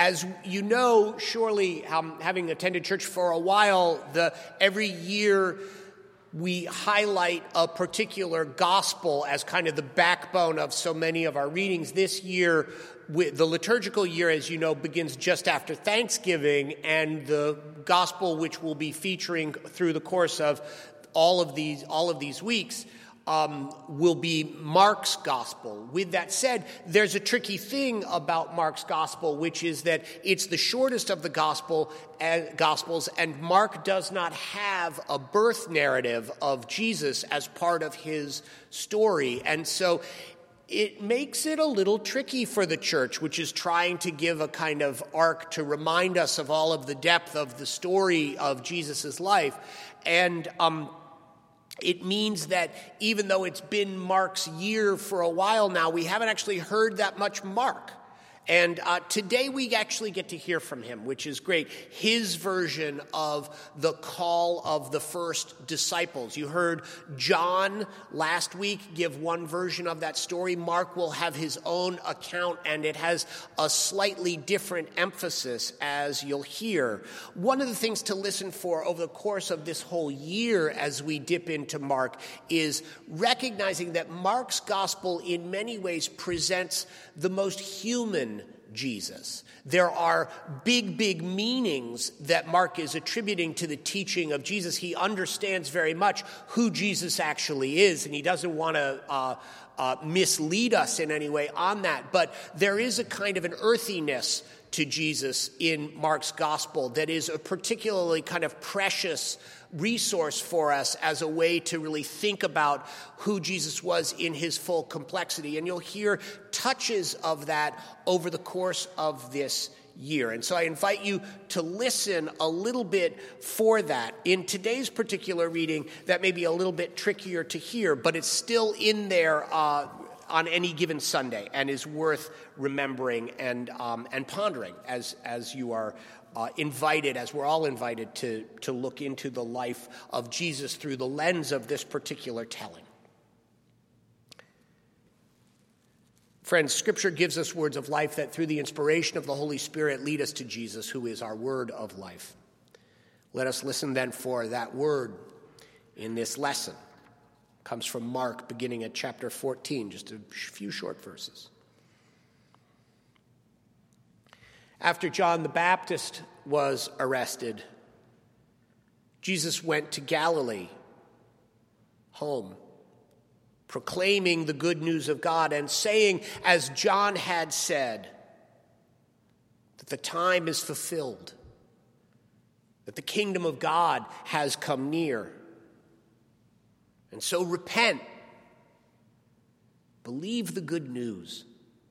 As you know, surely, having attended church for a while, every year we highlight a particular gospel as kind of the backbone of so many of our readings. This year, the liturgical year, as you know, begins just after Thanksgiving, and the gospel which we'll be featuring through the course of all of these weeks will be Mark's gospel. With that said, there's a tricky thing about Mark's gospel, which is that it's the shortest of the gospels, and Mark does not have a birth narrative of Jesus as part of his story. And so it makes it a little tricky for the church, which is trying to give a kind of arc to remind us of all of the depth of the story of Jesus' life. And it means that even though it's been Mark's year for a while now, we haven't actually heard that much Mark. And today we actually get to hear from him, which is great. His version of the call of the first disciples. You heard John last week give one version of that story. Mark will have his own account, and it has a slightly different emphasis, as you'll hear. One of the things to listen for over the course of this whole year as we dip into Mark is recognizing that Mark's gospel in many ways presents the most human Jesus. There are big meanings that Mark is attributing to the teaching of Jesus. He understands very much who Jesus actually is, and he doesn't want to mislead us in any way on that. But there is a kind of an earthiness to Jesus in Mark's gospel that is a particularly kind of precious resource for us as a way to really think about who Jesus was in his full complexity. And you'll hear touches of that over the course of this year. And so I invite you to listen a little bit for that. In today's particular reading, that may be a little bit trickier to hear, but it's still in there on any given Sunday and is worth remembering and pondering as you are invited, as we're all invited to look into the life of Jesus through the lens of this particular telling. Friends, Scripture gives us words of life that through the inspiration of the Holy Spirit lead us to Jesus, who is our word of life. Let us listen then for that word in this lesson. It comes from Mark, beginning at chapter 14, just a few short verses. After John the Baptist was arrested, Jesus went to Galilee, home, proclaiming the good news of God and saying, as John had said, that the time is fulfilled, that the kingdom of God has come near. And so repent, believe the good news.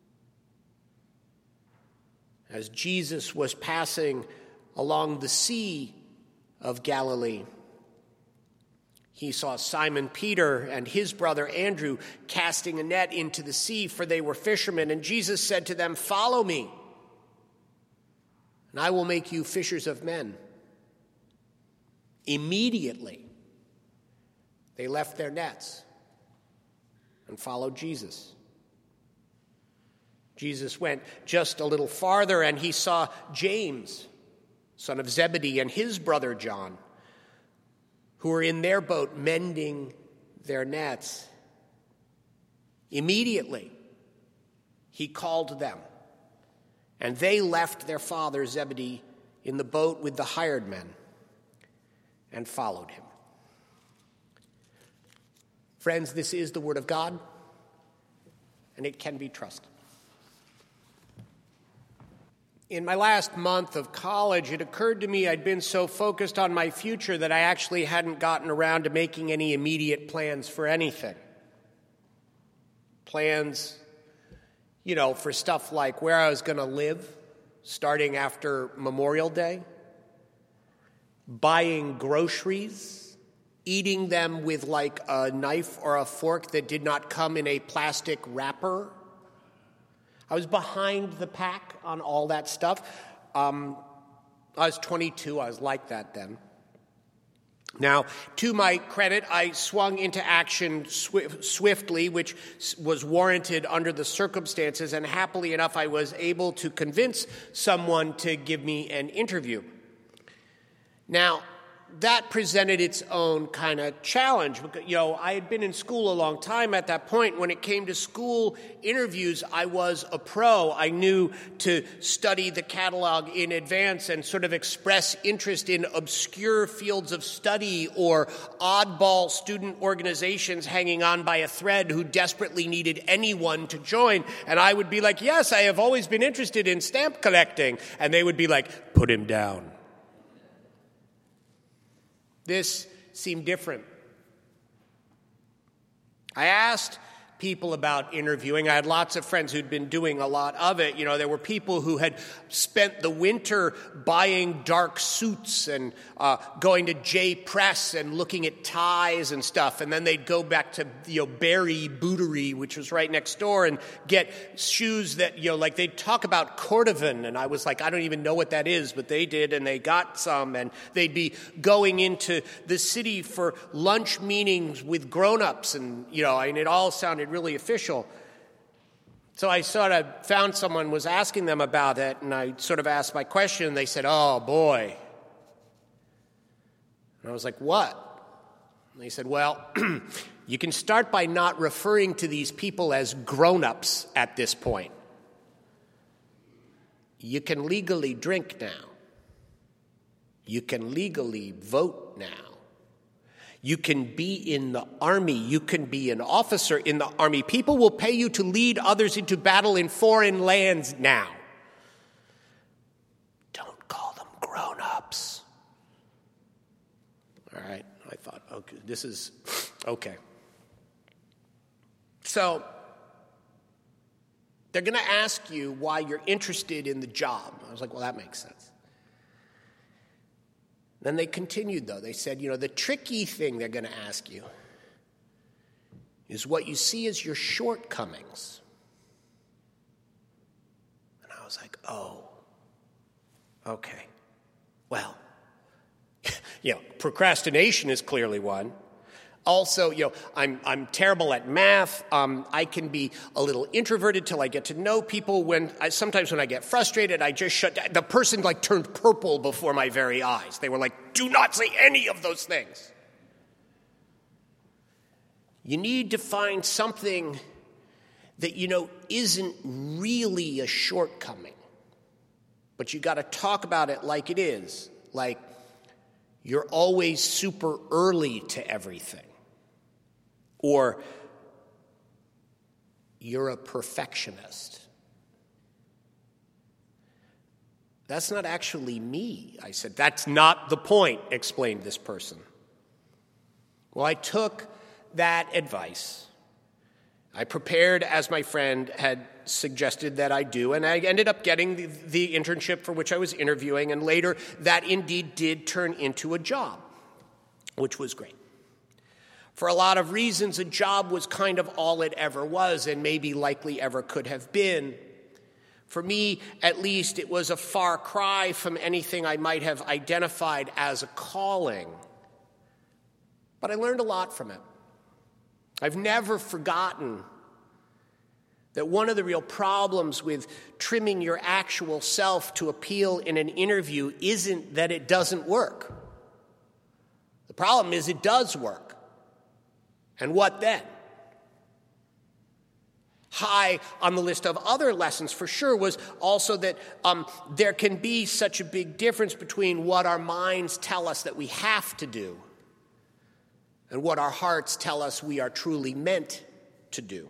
As Jesus was passing along the Sea of Galilee, he saw Simon Peter and his brother Andrew casting a net into the sea, for they were fishermen. And Jesus said to them, "Follow me, and I will make you fishers of men." Immediately, they left their nets and followed Jesus. Jesus went just a little farther, and he saw James, son of Zebedee, and his brother John, who were in their boat mending their nets. Immediately, he called them, and they left their father Zebedee in the boat with the hired men and followed him. Friends, this is the word of God, and it can be trusted. In my last month of college, it occurred to me I'd been so focused on my future that I actually hadn't gotten around to making any immediate plans for anything. Plans, for stuff like where I was going to live, starting after Memorial Day, buying groceries, eating them with like a knife or a fork that did not come in a plastic wrapper. I was behind the pack on all that stuff. I was 22. I was like that then. Now, to my credit, I swung into action swiftly, which was warranted under the circumstances, and happily enough, I was able to convince someone to give me an interview. Now, that presented its own kind of challenge. I had been in school a long time at that point. When it came to school interviews, I was a pro. I knew to study the catalog in advance and sort of express interest in obscure fields of study or oddball student organizations hanging on by a thread who desperately needed anyone to join. And I would be like, yes, I have always been interested in stamp collecting. And they would be like, put him down. This seemed different. I asked people about interviewing. I had lots of friends who'd been doing a lot of it. There were people who had spent the winter buying dark suits and going to J Press and looking at ties and stuff. And then they'd go back to, Barry Bootery, which was right next door, and get shoes that, like they'd talk about Cordovan. And I was like, I don't even know what that is, but they did, and they got some. And they'd be going into the city for lunch meetings with grown-ups. And, it all sounded really official. So I sort of found someone was asking them about it, and I sort of asked my question, and they said, oh, boy. And I was like, what? And they said, well, you can start by not referring to these people as grown-ups at this point. You can legally drink now. You can legally vote now. You can be in the army. You can be an officer in the army. People will pay you to lead others into battle in foreign lands now. Don't call them grown-ups. All right, I thought, okay, this is okay. So they're going to ask you why you're interested in the job. I was like, well, that makes sense. Then they continued, though. They said, the tricky thing they're going to ask you is what you see as your shortcomings. And I was like, oh, okay. Well, procrastination is clearly one. Also, I'm terrible at math. I can be a little introverted till I get to know people. Sometimes when I get frustrated, I just shut down. The person turned purple before my very eyes. They were like, do not say any of those things. You need to find something that, isn't really a shortcoming. But you got to talk about it like it is. Like, you're always super early to everything. Or you're a perfectionist. That's not actually me, I said. That's not the point, explained this person. Well, I took that advice. I prepared as my friend had suggested that I do, and I ended up getting the internship for which I was interviewing, and later that indeed did turn into a job, which was great. For a lot of reasons, a job was kind of all it ever was and maybe likely ever could have been. For me, at least, it was a far cry from anything I might have identified as a calling. But I learned a lot from it. I've never forgotten that one of the real problems with trimming your actual self to appeal in an interview isn't that it doesn't work. The problem is it does work. And what then? High on the list of other lessons, for sure, was also that there can be such a big difference between what our minds tell us that we have to do and what our hearts tell us we are truly meant to do.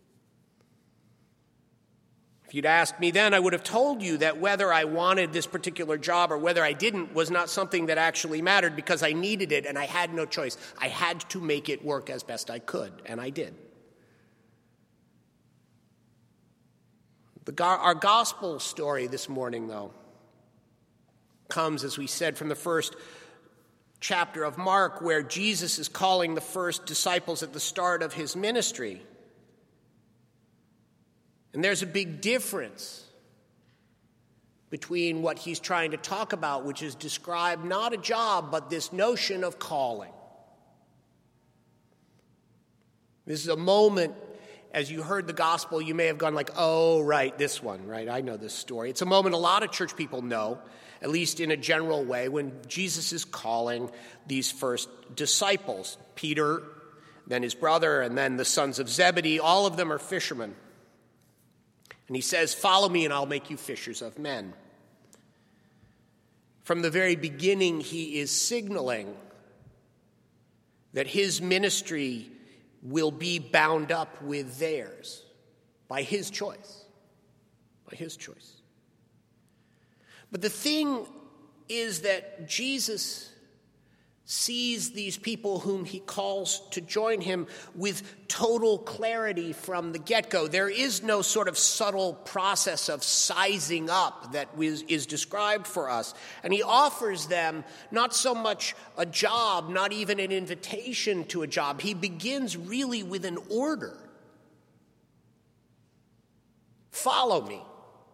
If you'd asked me then, I would have told you that whether I wanted this particular job or whether I didn't was not something that actually mattered because I needed it and I had no choice. I had to make it work as best I could, and I did. Our gospel story this morning, though, comes, as we said, from the first chapter of Mark, where Jesus is calling the first disciples at the start of his ministry. And there's a big difference between what he's trying to talk about, which is describe not a job, but this notion of calling. This is a moment, as you heard the gospel, you may have gone like, oh, right, this one, right? I know this story. It's a moment a lot of church people know, at least in a general way, when Jesus is calling these first disciples, Peter, then his brother, and then the sons of Zebedee. All of them are fishermen. And he says, follow me and I'll make you fishers of men. From the very beginning, he is signaling that his ministry will be bound up with theirs by his choice. By his choice. But the thing is that Jesus sees these people whom he calls to join him with total clarity from the get-go. There is no sort of subtle process of sizing up that is described for us. And he offers them not so much a job, not even an invitation to a job. He begins really with an order. Follow me.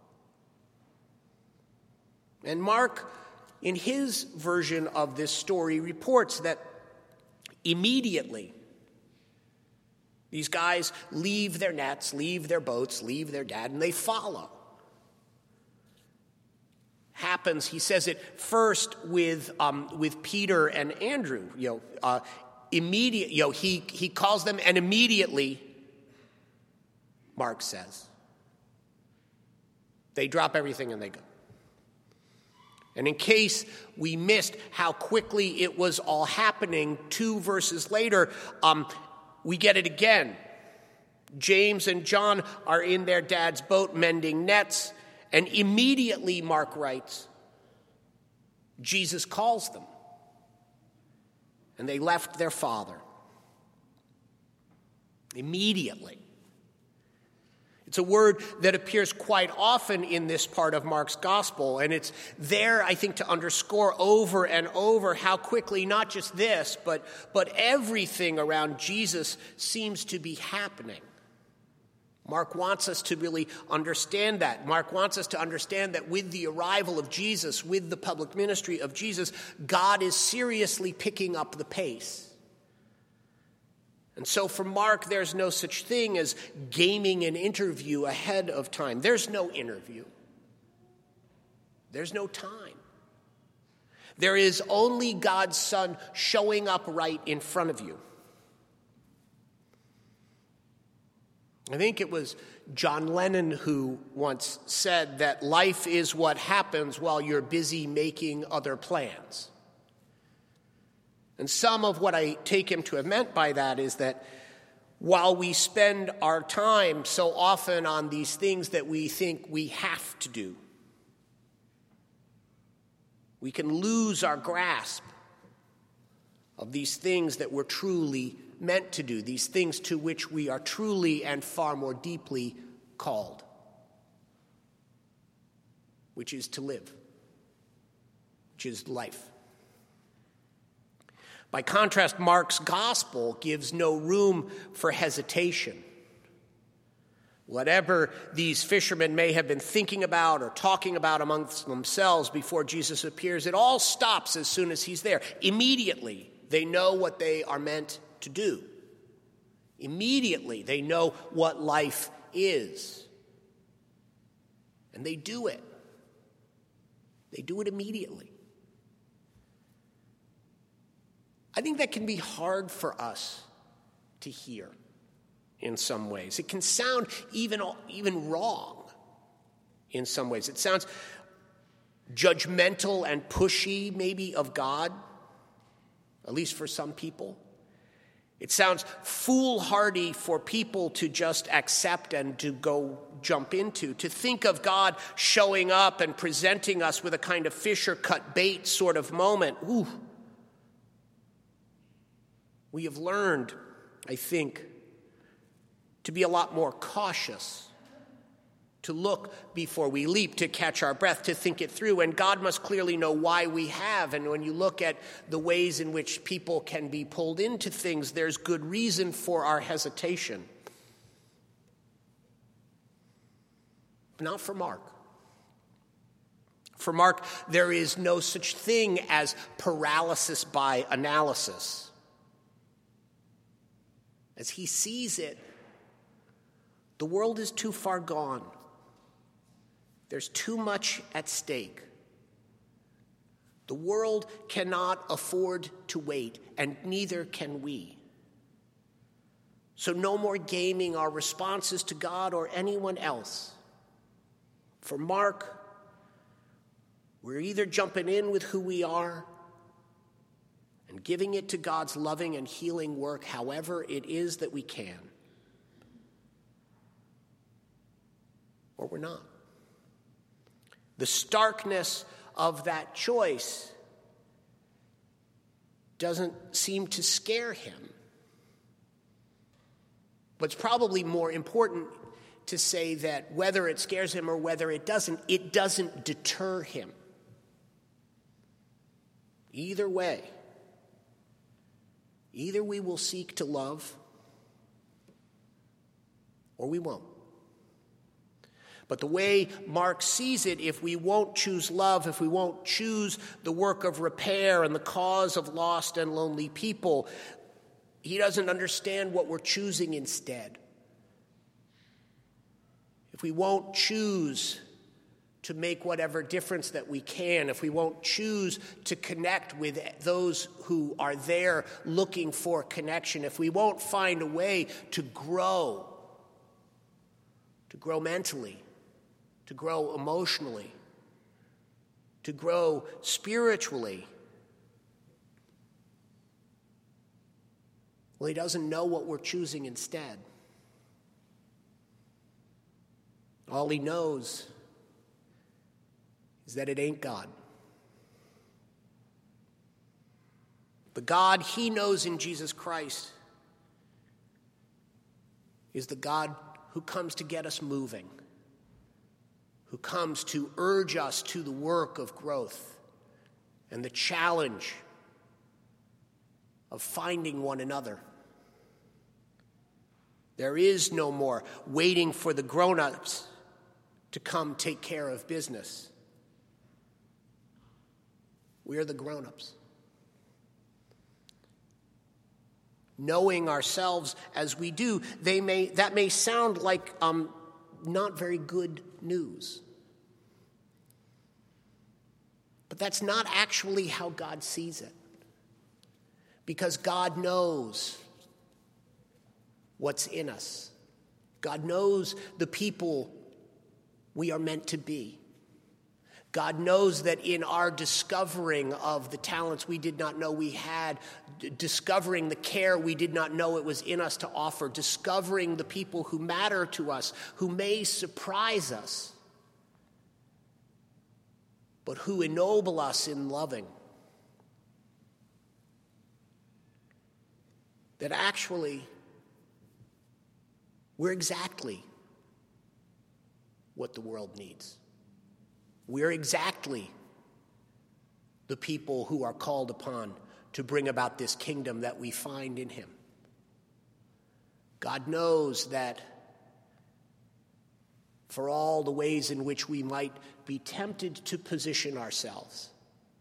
And Mark, in his version of this story, reports that immediately these guys leave their nets, leave their boats, leave their dad, and they follow. Happens, he says it first with Peter and Andrew. He calls them, and immediately, Mark says, they drop everything and they go. And in case we missed how quickly it was all happening, 2 verses later, we get it again. James and John are in their dad's boat mending nets, and immediately, Mark writes, Jesus calls them. And they left their father. Immediately. It's a word that appears quite often in this part of Mark's gospel, and it's there, I think, to underscore over and over how quickly not just this, but everything around Jesus seems to be happening. Mark wants us to really understand that. Mark wants us to understand that with the arrival of Jesus, with the public ministry of Jesus, God is seriously picking up the pace. And so for Mark, there's no such thing as gaming an interview ahead of time. There's no interview. There's no time. There is only God's Son showing up right in front of you. I think it was John Lennon who once said that life is what happens while you're busy making other plans. And some of what I take him to have meant by that is that while we spend our time so often on these things that we think we have to do, we can lose our grasp of these things that we're truly meant to do, these things to which we are truly and far more deeply called, which is to live, which is life. By contrast, Mark's gospel gives no room for hesitation. Whatever these fishermen may have been thinking about or talking about amongst themselves before Jesus appears, it all stops as soon as he's there. Immediately, they know what they are meant to do. Immediately, they know what life is. And they do it. They do it immediately. I think that can be hard for us to hear in some ways. It can sound even wrong in some ways. It sounds judgmental and pushy maybe of God, at least for some people. It sounds foolhardy for people to just accept and to go jump into, to think of God showing up and presenting us with a kind of fish or cut bait sort of moment. Ooh. We have learned, I think, to be a lot more cautious, to look before we leap, to catch our breath, to think it through. And God must clearly know why we have. And when you look at the ways in which people can be pulled into things, there's good reason for our hesitation. Not for Mark. For Mark, there is no such thing as paralysis by analysis. As he sees it, the world is too far gone. There's too much at stake. The world cannot afford to wait, and neither can we. So no more gaming our responses to God or anyone else. For Mark, we're either jumping in with who we are and giving it to God's loving and healing work however it is that we can, or we're not. The starkness of that choice doesn't seem to scare him. But it's probably more important to say that whether it scares him or whether it doesn't deter him. Either way, either we will seek to love or we won't. But the way Mark sees it, if we won't choose love, if we won't choose the work of repair and the cause of lost and lonely people, he doesn't understand what we're choosing instead. If we won't choose to make whatever difference that we can, if we won't choose to connect with those who are there looking for connection, if we won't find a way to grow mentally, to grow emotionally, to grow spiritually, well, he doesn't know what we're choosing instead. All he knows is that it ain't God. The God he knows in Jesus Christ is the God who comes to get us moving, who comes to urge us to the work of growth and the challenge of finding one another. There is no more waiting for the grown-ups to come take care of business. We are the grown-ups. Knowing ourselves as we do, that may sound like not very good news. But that's not actually how God sees it. Because God knows what's in us. God knows the people we are meant to be. God knows that in our discovering of the talents we did not know we had, discovering the care we did not know it was in us to offer, discovering the people who matter to us, who may surprise us, but who ennoble us in loving, that actually we're exactly what the world needs. We're exactly the people who are called upon to bring about this kingdom that we find in him. God knows that for all the ways in which we might be tempted to position ourselves,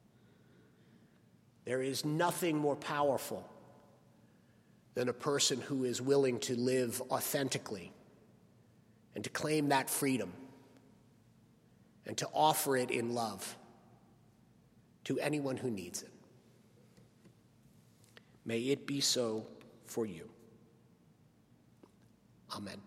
there is nothing more powerful than a person who is willing to live authentically and to claim that freedom and to offer it in love to anyone who needs it. May it be so for you. Amen.